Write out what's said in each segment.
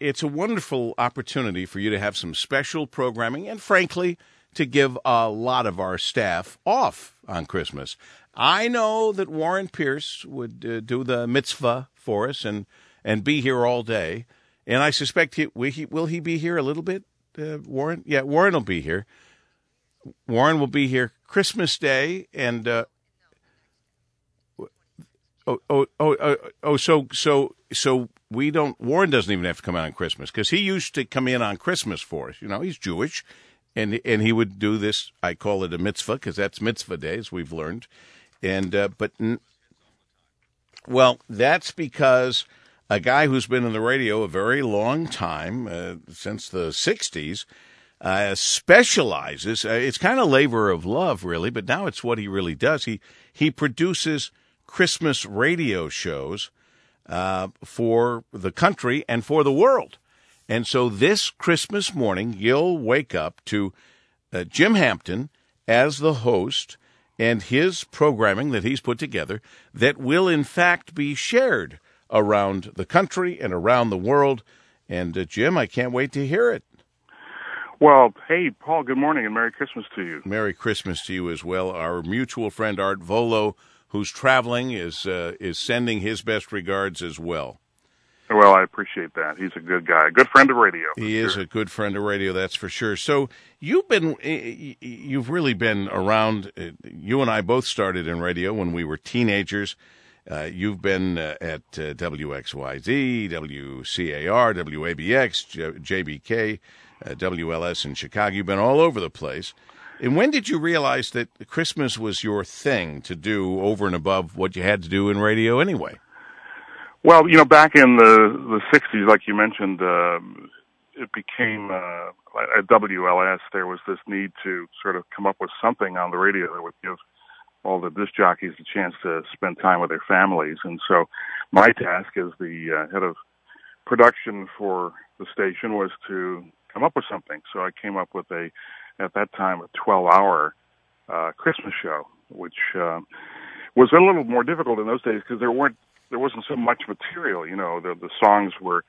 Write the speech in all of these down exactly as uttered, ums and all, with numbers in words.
it's a wonderful opportunity for you to have some special programming and, frankly, to give a lot of our staff off on Christmas. I know that Warren Pierce would uh, do the mitzvah for us and, and be here all day. And I suspect he will, he will he be here a little bit, uh, Warren? Yeah, Warren will be here. Warren will be here Christmas Day, and uh, oh, oh, oh, oh, oh, so so so we don't. Warren doesn't even have to come out on Christmas because he used to come in on Christmas for us. You know, he's Jewish, and and he would do this. I call it a mitzvah because that's mitzvah day, as we've learned. And uh, but well, that's because a guy who's been in the radio a very long time, uh, since the sixties. Uh, specializes. Uh, it's kind of labor of love, really, but now it's what he really does. He he produces Christmas radio shows uh, for the country and for the world. And so this Christmas morning, you'll wake up to uh, Jim Hampton as the host and his programming that he's put together that will, in fact, be shared around the country and around the world. And, uh, Jim, I can't wait to hear it. Well, hey, Paul, good morning and Merry Christmas to you. Merry Christmas to you as well. Our mutual friend Art Volo, who's traveling, is uh, is sending his best regards as well. Well, I appreciate that. He's a good guy, a good friend of radio. He sure. is a good friend of radio, that's for sure. So you've been, you've really been around. You and I both started in radio when we were teenagers. Uh, you've been uh, at uh, W X Y Z, W C A R, W A B X, J B K. Uh, W L S in Chicago. You've been all over the place. And when did you realize that Christmas was your thing to do over and above what you had to do in radio anyway? Well, you know, back in the, the sixties, like you mentioned, uh, it became, uh, at W L S, there was this need to sort of come up with something on the radio that would give all the disc jockeys a chance to spend time with their families. And so my task as the uh, head of production for the station was to come up with something. So I came up with a, at that time, a twelve-hour uh, Christmas show, which uh, was a little more difficult in those days because there weren't, there wasn't so much material. You know, the the songs were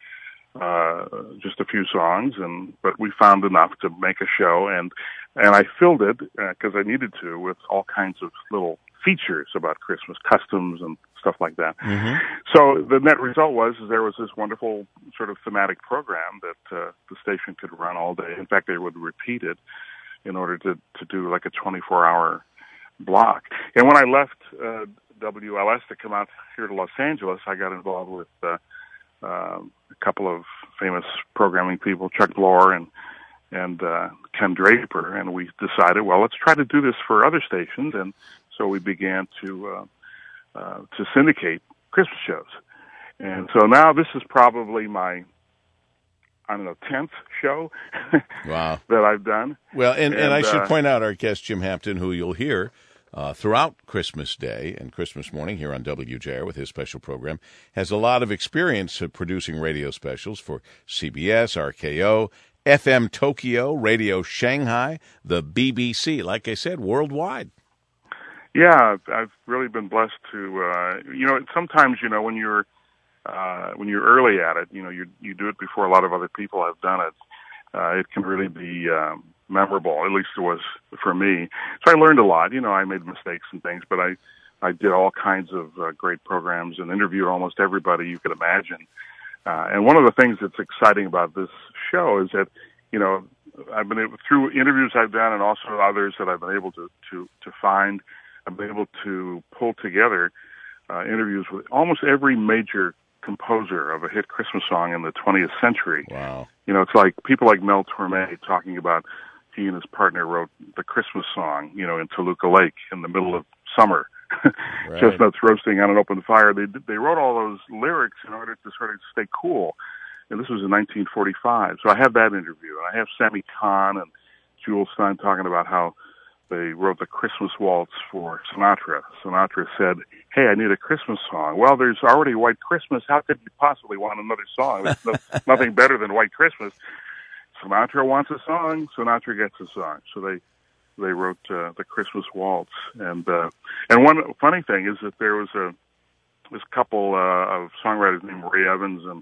uh, just a few songs, and but we found enough to make a show, and and I filled it because uh, I needed to with all kinds of little features about Christmas, customs and stuff like that. Mm-hmm. So the net result was is there was this wonderful sort of thematic program that uh, the station could run all day. In fact, they would repeat it in order to, to do like a twenty-four hour block. And when I left uh, W L S to come out here to Los Angeles, I got involved with uh, uh, a couple of famous programming people, Chuck Lorre and and uh, Ken Draper, and we decided, well, let's try to do this for other stations. And so we began to uh, uh, to syndicate Christmas shows. And so now this is probably my, I don't know, tenth show wow. that I've done. Well, and, and, and I uh, should point out our guest, Jim Hampton, who you'll hear uh, throughout Christmas Day and Christmas morning here on W J R with his special program, has a lot of experience of producing radio specials for C B S, R K O, F M Tokyo, Radio Shanghai, the B B C, like I said, worldwide. Yeah, I've really been blessed to, uh, you know, sometimes, you know, when you're, uh, when you're early at it, you know, you, you do it before a lot of other people have done it. Uh, it can really be, um, memorable. At least it was for me. So I learned a lot, you know, I made mistakes and things, but I, I did all kinds of uh, great programs and interviewed almost everybody you could imagine. Uh, and one of the things that's exciting about this show is that, you know, I've been able, through interviews I've done and also others that I've been able to, to, to find, I've been able to pull together uh, interviews with almost every major composer of a hit Christmas song in the twentieth century. Wow. You know, it's like people like Mel Torme talking about he and his partner wrote the Christmas song, you know, in Toluca Lake in the middle of summer. Right. Chestnuts roasting on an open fire. They they wrote all those lyrics in order to sort of stay cool. And this was in nineteen forty-five. So I have that interview. And I have Sammy Kahn and Jewel Stein talking about how they wrote the Christmas waltz for Sinatra. Sinatra said, hey, I need a Christmas song. Well, there's already White Christmas. How could you possibly want another song? There's no, nothing better than White Christmas. Sinatra wants a song. Sinatra gets a song. So they they wrote uh, the Christmas waltz. And uh, and one funny thing is that there was a this couple uh, of songwriters named Ray Evans and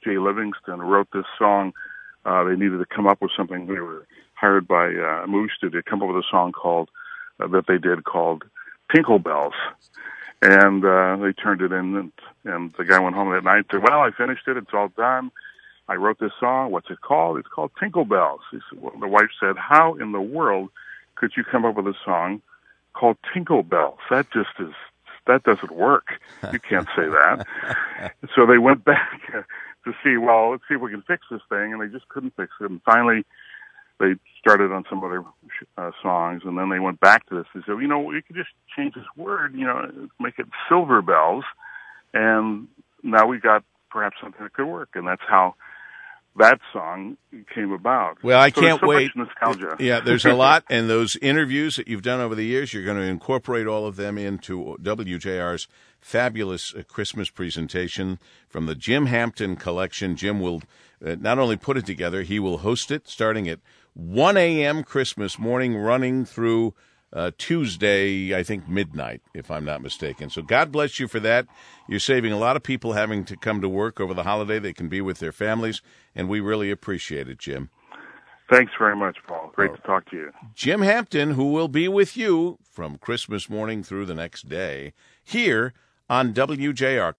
Jay Livingston, who wrote this song. Uh, they needed to come up with something. They were hired by uh, Moose to come up with a song called uh, that they did called Tinkle Bells. And uh, they turned it in, and, and the guy went home that night and said, well, I finished it. It's all done. I wrote this song. What's it called? It's called Tinkle Bells. He said, well, the wife said, how in the world could you come up with a song called Tinkle Bells? That just is, that doesn't work. You can't say that. So they went back to see, well, let's see if we can fix this thing, and they just couldn't fix it. And finally, they started on some other uh, songs, and then they went back to this. They said, you know, we could just change this word, you know, make it Silver Bells, and now we got perhaps something that could work. And that's how that song came about. Well, I so can't so wait. Much nostalgia. Yeah, there's a lot, and those interviews that you've done over the years, you're going to incorporate all of them into W J R's fabulous uh, Christmas presentation from the Jim Hampton collection. Jim will uh, not only put it together, he will host it starting at one a.m. Christmas morning, running through uh, Tuesday, I think midnight, if I'm not mistaken. So God bless you for that. You're saving a lot of people having to come to work over the holiday. They can be with their families, and we really appreciate it, Jim. Thanks very much, Paul. Great to talk to you. Jim Hampton, who will be with you from Christmas morning through the next day here on W J R.